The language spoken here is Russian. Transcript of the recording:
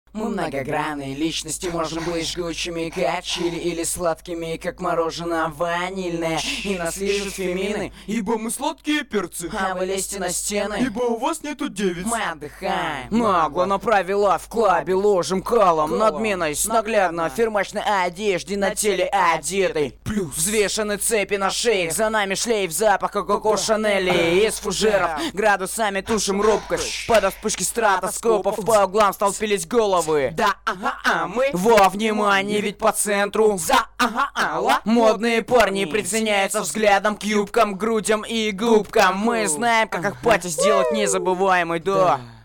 Мы многогранные личности, можем быть жгучими, как чили, или сладкими, как мороженое ванильное. И нас лижут фемины, ибо мы сладкие перцы, а вы лезьте на стены, ибо у вас нету девиц. мы отдыхаем. Нагло направила в клабе, ложим калом, надменность, наглядно, в фирмачной одежде на теле одетой. Плюс Взвешены цепи на шее, за нами шлейф запаха Коко Шанели. Из фужеров градусами тушим рубкость. Под вспышки стратоскопов по углам столпились головы. Да, ага, мы Во внимание, ведь по центру за, ага, модные парни приценяются взглядом к юбкам, грудям и губкам. Мы знаем, как их пати сделать незабываемой, да.